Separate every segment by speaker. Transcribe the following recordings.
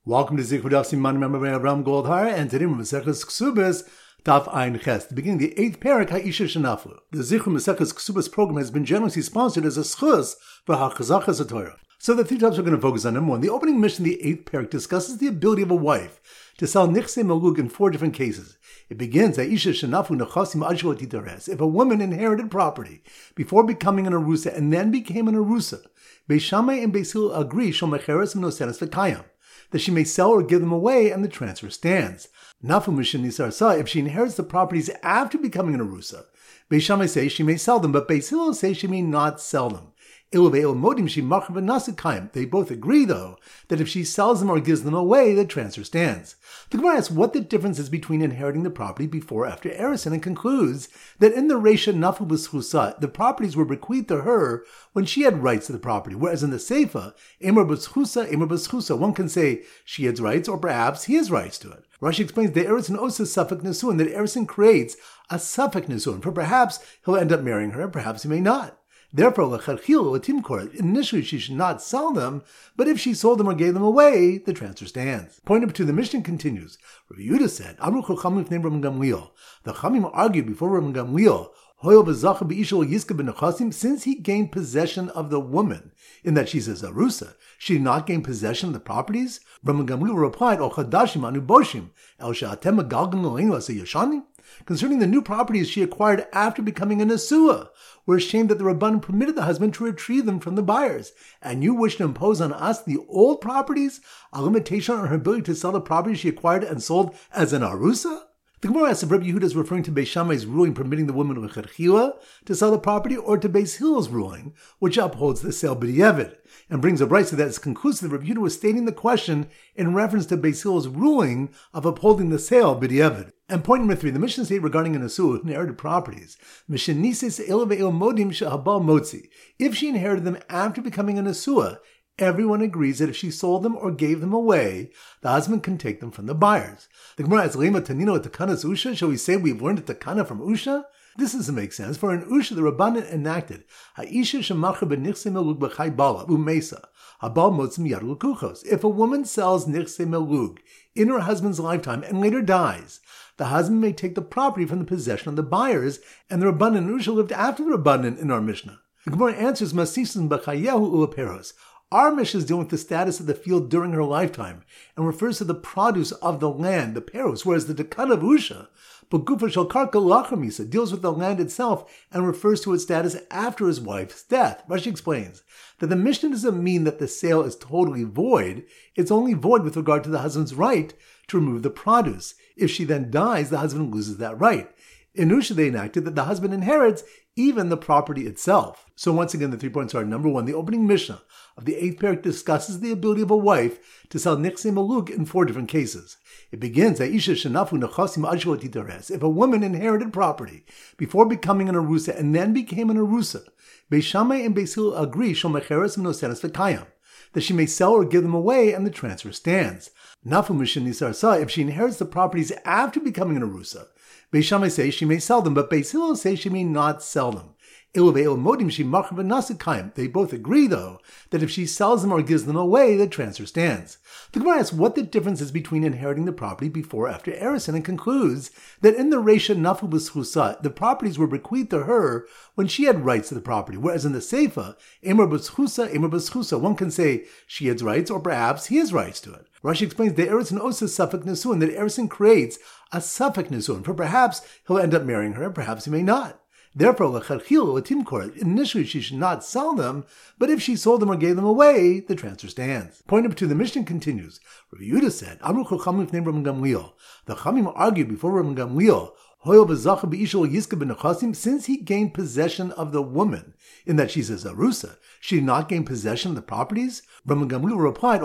Speaker 1: Welcome to Zichud Daf Siman Member Ram Goldhar, and today we're Maseches Ksubas Daf Ein Ches, beginning the 8th parak Ha'isha Shenafu. The Zichud Maseches Ksubas program has been generously sponsored as a schus for HaChazachas HaTorah. So the three topics we're going to focus on. Number one, the opening mission, the 8th parak, discusses the ability of a wife to sell Nichse Melug in 4 different cases. It begins, Ha'isha Shenafu Nechasim Ajwa Titares. If a woman inherited property before becoming an Arusa and then became an Arusa, Beis Shammai and Beis Hillel agree Shel Mecheres V'Nosenes V'Kayam, that she may sell or give them away, and the transfer stands. Nafu Mishin Nisar, if she inherits the properties after becoming an Arusa, Beis Shammai says she may sell them, but Beis Hillel says she may not sell them. They both agree, though, that if she sells them or gives them away, the transfer stands. The Gemara asks what the difference is between inheriting the property before or after Erison, and concludes that in the Reisha Nafu B'Schusa, the properties were bequeathed to her when she had rights to the property, whereas in the Seifa, Emer B'Schusa, one can say she has rights, or perhaps he has rights to it. Rashi explains that Erison Osa Safek Nesuin, that Erison creates a Safek Nesuin, for perhaps he'll end up marrying her, perhaps he may not. Therefore, initially she should not sell them, but if she sold them or gave them away, the transfer stands. Point number 2, the Mishnah continues. Rav Yehuda said, the Chamim argued before Rav Gamliel, since he gained possession of the woman, in that she's a Zarusa, she did not gain possession of the properties? Rav Gamliel replied, concerning the new properties she acquired after becoming a Nesua, we're ashamed that the Rabban permitted the husband to retrieve them from the buyers, and you wish to impose on us the old properties, a limitation on her ability to sell the properties she acquired and sold as an Arusa? The Gemara asks if Rabbi Yehuda is referring to Beis Shammai's ruling permitting the woman of Lechatchila to sell the property, or to Beis Hillel's ruling, which upholds the sale b'diavad, and brings a brisa that is conclusive that Rabbi Yehuda was stating the question in reference to Beis Hillel's ruling of upholding the sale b'diavad. And point number 3, the Mishnah state regarding an Asur who inherited properties, if she inherited them after becoming an Asua, everyone agrees that if she sold them or gave them away, the husband can take them from the buyers. The Gemara asks, Lema Tanino at Takanas Usha? Shall we say we've learned a Takana from Usha? This doesn't make sense. For in Usha, the Rabbanan enacted, Ha'isha shemacha b'nichse melug b'chai bala, u'mesa, habal motzim yad l'kuchos. If a woman sells nichse melug in her husband's lifetime and later dies, the husband may take the property from the possession of the buyers, and the Rabbanan and Usha lived after the Rabbanan in our Mishnah. The Gemara answers, Masisun b'chayehu u'aperos. Our Mishnah is dealing with the status of the field during her lifetime, and refers to the produce of the land, the peros, whereas the Dekan of Usha, B'gufa shel karka lachamisa, deals with the land itself and refers to its status after his wife's death. Rashi explains that the Mishnah doesn't mean that the sale is totally void. It's only void with regard to the husband's right to remove the produce. If she then dies, the husband loses that right. In Usha, they enacted that the husband inherits even the property itself. So once again, the 3 points are, number 1, the opening Mishnah of the 8th parak discusses the ability of a wife to sell Nichse Melug in 4 different cases. It begins, if a woman inherited property before becoming an Arusa and then became an Arusa, Beis Shammai and Beis Hillel agree that she may sell or give them away, and the transfer stands. Nafu Mishin Nisar, if she inherits the properties after becoming an Arusa, Beis Shammai says she may sell them, but Beis Hillel says she may not sell them. They both agree, though, that if she sells them or gives them away, the transfer stands. The Gemara asks what the difference is between inheriting the property before or after Erison, and concludes that in the Reisha Nafu B'Schusa, the properties were bequeathed to her when she had rights to the property, whereas in the Seifa, Emer B'Schusa, one can say she has rights, or perhaps he has rights to it. Rashi explains that Erison Osa Safek Nesuin, that Erison creates a Safek Nesuin, for perhaps he'll end up marrying her, perhaps he may not. Therefore, initially she should not sell them, but if she sold them or gave them away, the transfer stands. Point number 2, the Mishnah continues. Rav Yehuda said, the Chamim argued before Rav Gamliel, since he gained possession of the woman, in that she's a Zarusa, she did not gain possession of the properties? Rav Gamliel replied,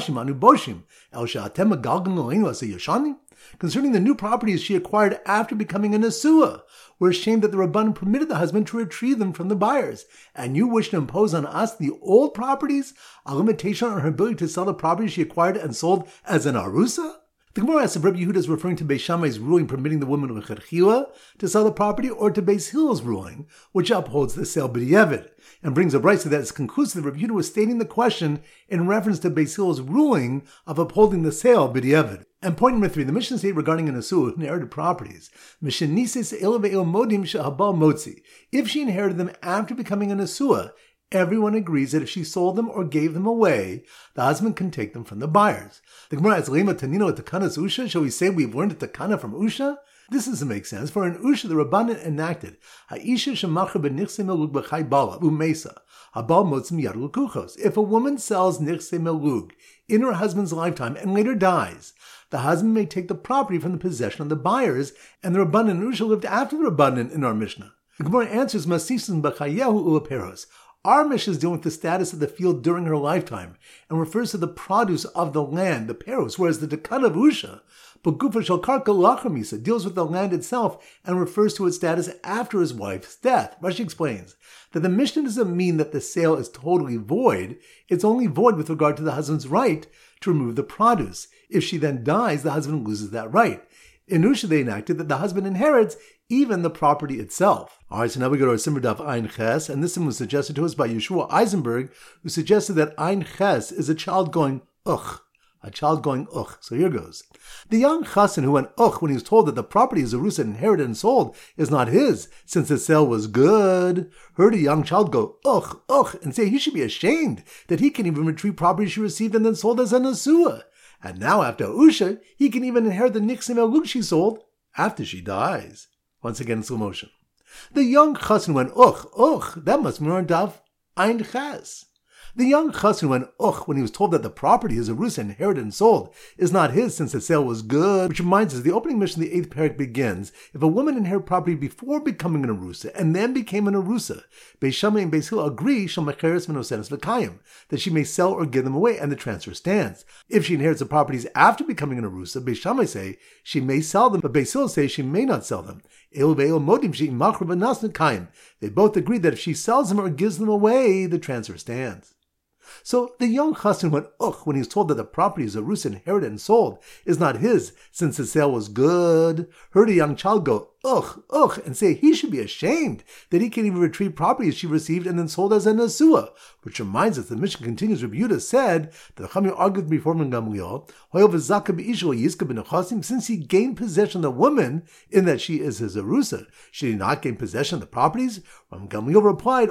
Speaker 1: concerning the new properties she acquired after becoming a Nesua, we're ashamed that the Rabban permitted the husband to retrieve them from the buyers, and you wish to impose on us the old properties, a limitation on her ability to sell the properties she acquired and sold as an Arusa? The Gemara asks if Rabbi Yehuda is referring to Beis Shammai's ruling permitting the woman Lechatchila to sell the property, or to Beis Hillel's ruling, which upholds the sale b'diavad, and brings a brisa that is conclusive that Rabbi Yehuda was stating the question in reference to Beis Hillel's ruling of upholding the sale b'diavad. And point number 3, the Mishnah states regarding an Asur who inherited properties, if she inherited them after becoming an Asur, everyone agrees that if she sold them or gave them away, the husband can take them from the buyers. The Gemara asks, Lema Tanino at Takanas Usha? Shall we say we've learned the Takana from Usha? This doesn't make sense, for in Usha the Rabbanan enacted, Ha'isha shemacher b'nichse melug b'chai bala, u'mesa, ha'bal motzim yad l'kuchos. If a woman sells nichse melug in her husband's lifetime and later dies, the husband may take the property from the possession of the buyers, and the Rabbanan in Usha lived after the Rabbanan in our Mishnah. The Gemara answers, Masisin b'chayehu u'aperos. Our Mishnah is dealing with the status of the field during her lifetime and refers to the produce of the land, the peros, whereas the Takana of Usha, B'gufa shel karka lachar misa, deals with the land itself and refers to its status after his wife's death. Rashi explains that the Mishnah doesn't mean that the sale is totally void. It's only void with regard to the husband's right to remove the produce. If she then dies, the husband loses that right. In Usha, they enacted that the husband inherits even the property itself. All right, so now we go to our Simmer Daf Ein Ches, and this one was suggested to us by Yeshua Eisenberg, who suggested that Ein Ches is a child going ugh. A child going ugh. So here goes. The young chassan who went ugh when he was told that the property his arusa inherited and sold is not his, since the sale was good, heard a young child go ugh, ugh, and say he should be ashamed that he can even retrieve property she received and then sold as an asua. And now after Usha, he can even inherit the nichsim elug she sold after she dies. Once again in slow motion. The young chassan went ugh, ugh, that must be on Daf Ein Ches. The young chassan went ugh when he was told that the property his arusa inherited and sold is not his, since the sale was good. Which reminds us, the opening mission of the 8th parak begins, if a woman inherited property before becoming an arusa and then became an arusa, Beis Shammai and Beis Hillel agree shel mecheres v'nosenes v'kayim, that she may sell or give them away, and the transfer stands. If she inherits the properties after becoming an arusa, Beis Shammai say she may sell them, but Beis Hillel say she may not sell them. They both agree that if she sells them or gives them away, the transfer stands. So the young chassan went ugh when he was told that the property his arusa inherited and sold is not his, since the sale was good, heard a young child go ugh, ugh, and say he should be ashamed that he can even retrieve property she received and then sold as an asua. Which reminds us, the Mishnah continues, Rabbi Yehuda said that the Chachamim argued before Gamliel, since he gained possession of the woman in that she is his arusa, should he not gain possession of the properties? Gamliel replied,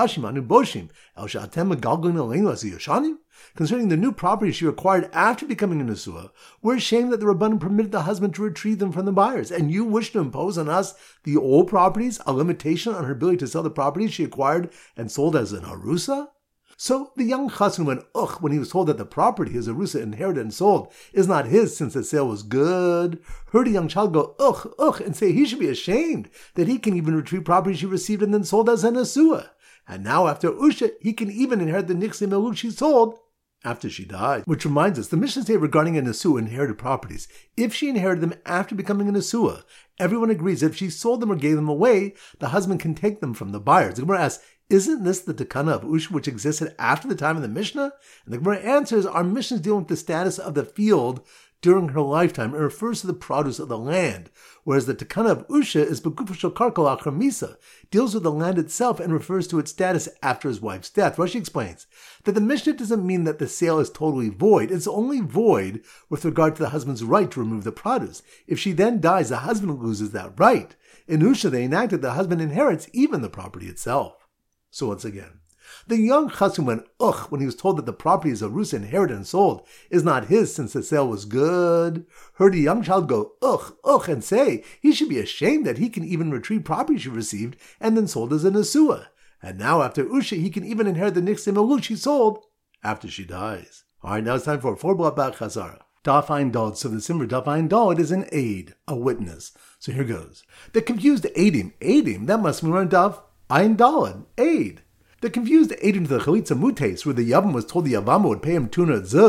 Speaker 1: concerning the new property she acquired after becoming a Nesua, we're ashamed that the Rabbanan permitted the husband to retrieve them from the buyers, and you wish to impose on us the old properties, a limitation on her ability to sell the properties she acquired and sold as an Arusa? So the young chassan went ugh when he was told that the property his arusa inherited and sold is not his, since the sale was good, heard a young child go ugh, ugh, and say he should be ashamed that he can even retrieve property she received and then sold as an asua. And now after Usha, he can even inherit the nichsim elug she sold after she died. Which reminds us, the Mishnah states regarding an Asua inherited properties, if she inherited them after becoming an Asua, everyone agrees that if she sold them or gave them away, the husband can take them from the buyers. The Gemara asks, isn't this the Takana of Usha which existed after the time of the Mishnah? And the Gemara answers, our Mishnah is dealing with the status of the field during her lifetime. It refers to the produce of the land, whereas the Takana of Usha is B'gufa shel karka lachar misa, deals with the land itself and refers to its status after his wife's death. Rashi explains that the Mishnah doesn't mean that the sale is totally void. It's only void with regard to the husband's right to remove the produce. If she then dies, the husband loses that right. In Usha, they enacted the husband inherits even the property itself. So once again, the young chassan went ugh when he was told that the property his arusa inherited and sold is not his, since the sale was good, heard a young child go ugh, ugh, and say he should be ashamed that he can even retrieve property she received and then sold as an asua. And now after Usha, he can even inherit the nichsim elug she sold after she dies. Alright, now it's time for 4 block back chazara. Daf Ein Daled. So the Simmer Daf Ein Daled is an aid, a witness. So here goes. The confused aidim, that must be on Daf Ein Daled, aid. The confused aid into the Chalitza Mutes, where the Yavam was told the Yavama would pay him 200 zuz,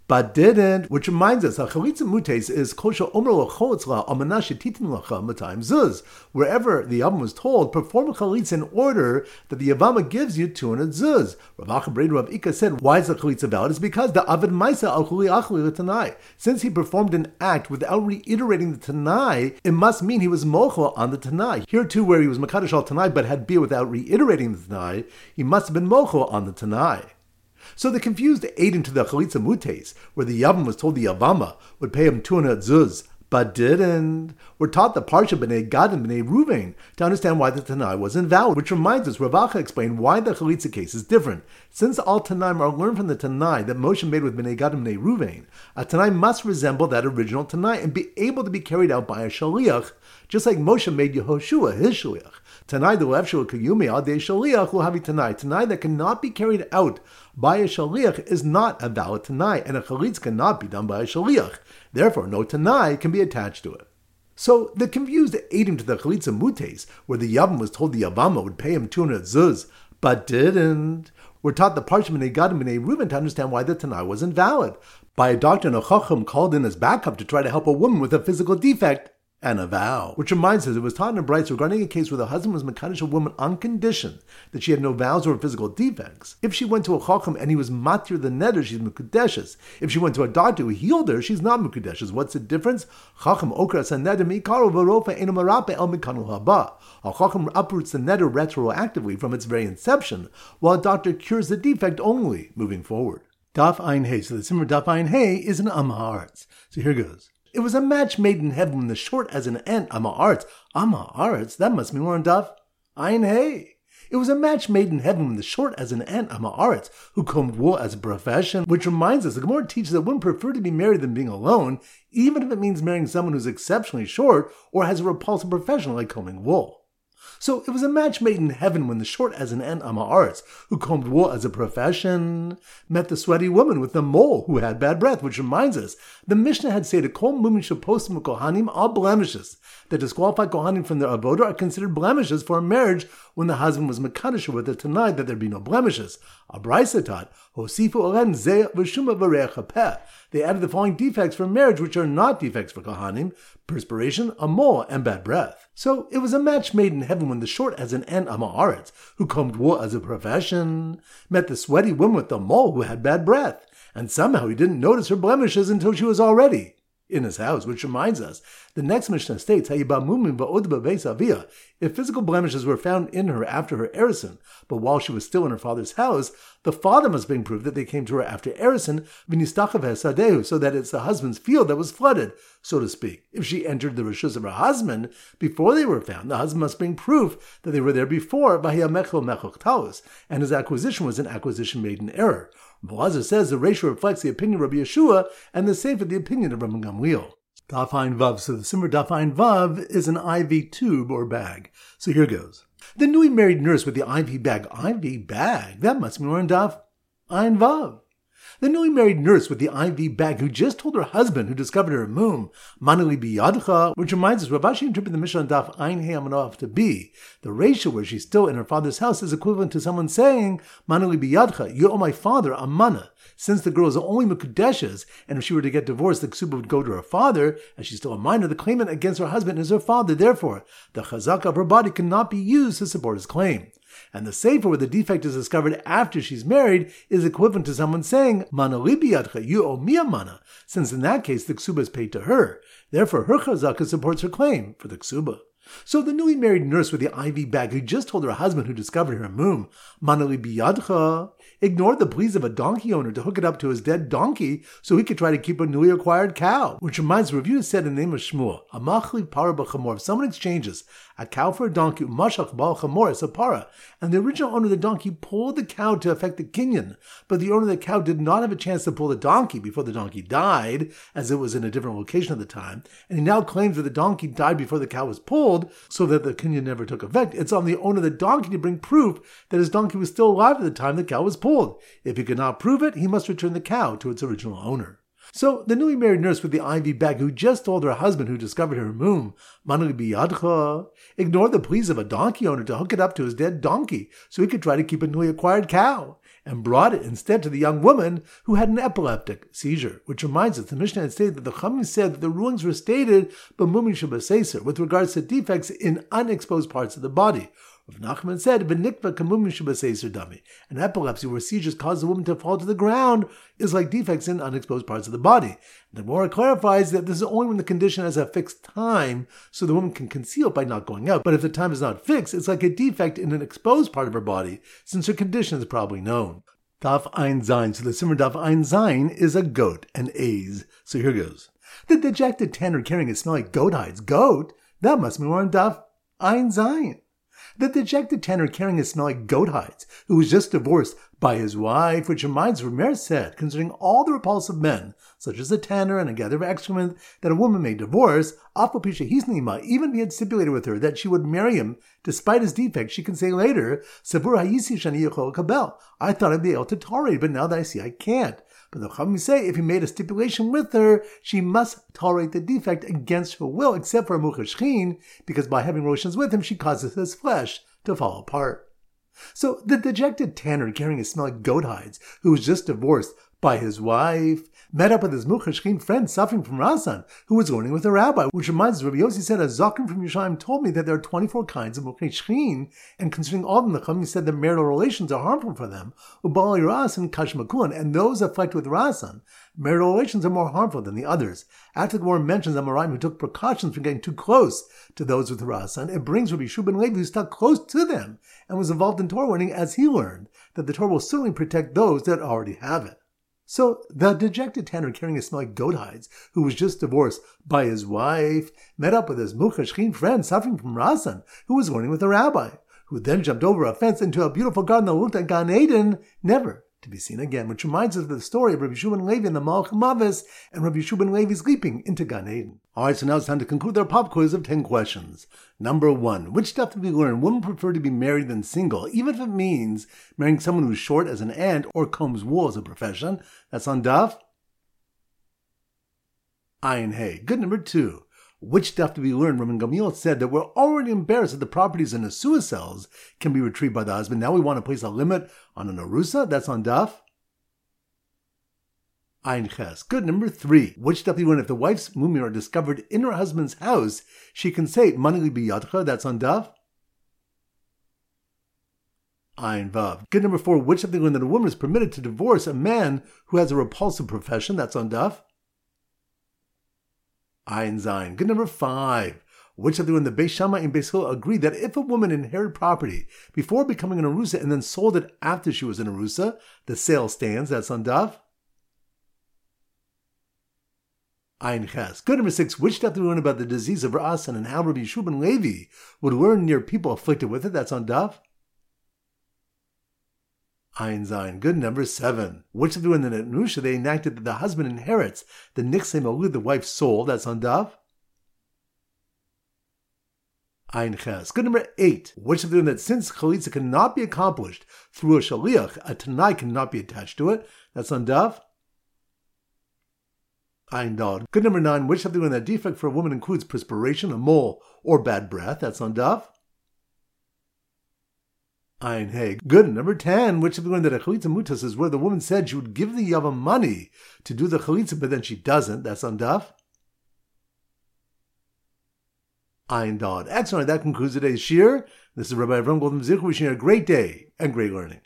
Speaker 1: but didn't, which reminds us, chalitza mutes is kosher omer l'chotzla amanash titin lacha matayim zuz. Wherever the Yavam was told, perform a chalitza in order that the Yavama gives you 200 zuz. Rav Acha Breder Rav Ika said, why is the chalitza valid? It's because the Avad Maisa al chuli achli l'tanai. Since he performed an act without reiterating the tanai, it must mean he was mochel on the tanai. Here too, where he was makadosh al tanai but had beer without reiterating the tanai, he must have been mochel on the tanai. So the confused ate into the chalitza mutes, where the Yavam was told the Yavama would pay him 200 zuz, but didn't. We're taught the Parsha B'nai Gad and B'nai Ruvain to understand why the Tanai was invalid, which reminds us, Rav Acha explained why the chalitza case is different. Since all Tanaim are learned from the Tanai that Moshe made with B'nai Gad and B'nai Ruvain, a Tanai must resemble that original Tanai and be able to be carried out by a Shaliach, just like Moshe made Yehoshua his Shaliach. Tanai the Levshua Kayumi al Dei Shaliach will have a Tanai. Tanai that cannot be carried out by a Shaliach is not a valid Tanai, and a chalitza cannot be done by a Shaliach. Therefore, no Tanai can be attached to it. So the confused ate him to the chalitza mutes, where the Yavam was told the Yavama would pay him 200 zuz, but didn't. We're taught the Parsha B'nai Gad and B'nai Reuben to understand why the Tanai was invalid, by a doctor and a chacham called in as backup to try to help a woman with a physical defect and a vow. Which reminds us, it was taught in a brayso regarding a case where the husband was mekadosh a woman on condition that she had no vows or physical defects. If she went to a chacham and he was matir the neder, she's mekudeshes. If she went to a doctor who healed her, she's not mekudeshes. What's the difference? Chacham okras and neder mikaro v'rofa eno marape el mikanu haba. A chacham uproots the neder retroactively from its very inception, while a doctor cures the defect only moving forward. Daf Ayin Hey. So the Simmer Daf Ayin Hey is an Amma Haaretz. So here goes. It was a match made in heaven when the short as an ant, Amma Haaretz. Amma Haaretz, that must mean more in Daf Ayin Hey. It was a match made in heaven when the short as an ant, Amma Haaretz, who combed wool as a profession, which reminds us, the Gemara teaches that women prefer to be married than being alone, even if it means marrying someone who's exceptionally short or has a repulsive profession like combing wool. So it was a match made in heaven when the short as an ant, Amma Haaretz, who combed wool as a profession, met the sweaty woman with the mole who had bad breath, which reminds us, the Mishnah had said, Kol mumin shepostim kohanim, all blemishes that disqualified kohanim from their avodah are considered blemishes for a marriage when the husband was mekadosh with it tonight that there be no blemishes. A brayso taught, Hosifu oren zeh v'shuma v'reach hapeh. They added the following defects for marriage, which are not defects for kohanim: perspiration, a mole, and bad breath. So it was a match made in heaven when the short as an ant, Amma Haaretz, who combed wool as a profession, met the sweaty woman with the mole who had bad breath, and somehow he didn't notice her blemishes until she was already in his house, which reminds us, the next Mishnah states, if physical blemishes were found in her after her erison, but while she was still in her father's house, the father must bring proof that they came to her after erison, so that it's the husband's field that was flooded, so to speak. If she entered the rishus of her husband before they were found, the husband must bring proof that they were there before, and his acquisition was an acquisition made in error. Belazar says the ratio reflects the opinion of Rabbi Yeshua and the Sefer the opinion of Rabbi Gamliel. Daf Ayin Vav. So the Simmer Daf Ayin Vav is an IV tube or bag. So here goes. The newly married nurse with the IV bag. IV bag? That must be more in Daf Ayin Vav. The newly married nurse with the IV bag who just told her husband who discovered her mum, Manali biyadcha, which reminds us, Rav Ashi interpreted the Mishnah on Daf Ayin Hey Amanof to be the ratio where she's still in her father's house is equivalent to someone saying, Manali biyadcha, you owe my father a mana. Since the girl is only mekudeshes, and if she were to get divorced, the ksuba would go to her father, as she's still a minor, the claimant against her husband is her father. Therefore, the chazaka of her body cannot be used to support his claim. And the sefer where the defect is discovered after she's married is equivalent to someone saying, Mana li biyadcha, you owe me a mana, since in that case the ksuba is paid to her. Therefore, her chazaka supports her claim for the ksuba. So the newly married nurse with the IV bag who just told her husband who discovered her mum, Mana li biyadcha, ignored the pleas of a donkey owner to hook it up to his dead donkey so he could try to keep a newly acquired cow. Which reminds the review said in the name of Shmuel, Amachli para b'chamor, if someone exchanges a cow for a donkey, mashach ba'al chamor is a para, and the original owner of the donkey pulled the cow to affect the kinyan, but the owner of the cow did not have a chance to pull the donkey before the donkey died, as it was in a different location at the time, and he now claims that the donkey died before the cow was pulled, so that the kinyan never took effect. It's on the owner of the donkey to bring proof that his donkey was still alive at the time the cow was pulled. If he could not prove it, he must return the cow to its original owner. So the newly married nurse with the IV bag who just told her husband who discovered her mum, Manali biyadcha, ignored the pleas of a donkey owner to hook it up to his dead donkey so he could try to keep a newly acquired cow. and brought it instead to the young woman who had an epileptic seizure, which reminds us the Mishnah had stated that the Chachamim said that the rulings were stated b'mumin shebaseser with regards to defects in unexposed parts of the body. Rav Nachman said, "V'nikva kamumin shebaseser dami." An epilepsy where seizures cause the woman to fall to the ground is like defects in unexposed parts of the body. The Gemara clarifies that this is only when the condition has a fixed time, so the woman can conceal it by not going out. But if the time is not fixed, it's like a defect in an exposed part of her body, since her condition is probably known. Daf Ein Zayin. So the Simmer Daf Ein Zayin is a goat, an A's. So here goes. The dejected tanner carrying a smelly goat hides. Goat? That must be more on Daf Ein Zayin. The dejected tanner carrying a smelly goat hides, who was just divorced by his wife, which reminds Rameir said, considering all the repulsive men, such as a tanner and a gatherer of excrement, that a woman may divorce, Afapisha Hisnima, even if he had stipulated with her that she would marry him despite his defects, she can say later, Sabur Hayisi Shani Yechol Kabel. I thought I'd be able to tolerate, but now that I see I can't. But the Chachamim say if he made a stipulation with her, she must tolerate the defect against her will, except for a Muchashchin, because by having relations with him, she causes his flesh to fall apart. So the dejected tanner carrying a smelly goat hides, who was just divorced by his wife, met up with his Muchashchin friend suffering from Rasan, who was learning with a rabbi, which reminds us, Rabbi Yossi said, a Zaken from Yerushalayim told me that there are 24 kinds of Muchashchin, and considering all of them, the Chachamim said that marital relations are harmful for them, Ubal Ras and Kashmakun, and those afflicted with Rasan, marital relations are more harmful than the others. After the Gemara mentions Amoraim who took precautions from getting too close to those with Rasan, it brings Rabbi Shua ben Levi who stuck close to them and was involved in Torah learning as he learned that the Torah will certainly protect those that already have it. So the dejected tanner carrying a smelly goat hides, who was just divorced by his wife, met up with his Muchashchin friend suffering from Rasan, who was learning with a rabbi, who then jumped over a fence into a beautiful garden that looked like Gan Eden, never to be seen again, which reminds us of the story of Rabbi Shua ben Levi and the Malach Mavis and Rabbi Shua ben Levi's leaping into Gan Eden. Alright, so now it's time to conclude our pop quiz of 10 questions. Number 1. Which stuff did we learn? Women prefer to be married than single, even if it means marrying someone who's short as an ant or combs wool as a profession. That's on Daf Ayin Hey. Good. Number 2. Which stuff did we learn? Rabban Gamliel said that we're already embarrassed that the properties in the Nesua cells can be retrieved by the husband. Now we want to place a limit on an Arusa. That's on Daf Ayin Ches. Good. Number 3. Which stuff did we learn? If the wife's mumir are discovered in her husband's house, she can say Manili biyadcha. That's on Daf Ayin Vav. Good. Number 4. Which stuff did we learn? That a woman is permitted to divorce a man who has a repulsive profession. That's on Daf Ayin Zayin. Good. Number 5. Which of the Beis Shammai and Beis Hillel agreed that if a woman inherited property before becoming an Arusa and then sold it after she was an Arusa, the sale stands. That's on Daf Ayin Ches. Good. Number 6. Which stuff did we learn about the disease of Rasan and how Rabbi Shua ben Levi would learn near people afflicted with it? That's on Daf Ayin Zayin. Good. Number 7. Which of the in the Nusha they enacted that the husband inherits the Nichsei Malud, the wife's soul. That's on Daf Ayin Ches. Good. Number 8. Which of the that since Chalitza cannot be accomplished through a Shaliach, a Tanai cannot be attached to it. That's on Daf Ayin Dal. Good. Number 9. Which of the that defect for a woman includes perspiration, a mole, or bad breath. That's on Daf Ayin Hey. Good. Number 10. Which of the that a Chalitza Mutas is where the woman said she would give the Yava money to do the Chalitza, but then she doesn't. That's on Daf Ayin Dal. Excellent. That concludes today's shir. This is Rabbi Avram Golden Zich wishing you a great day and great learning.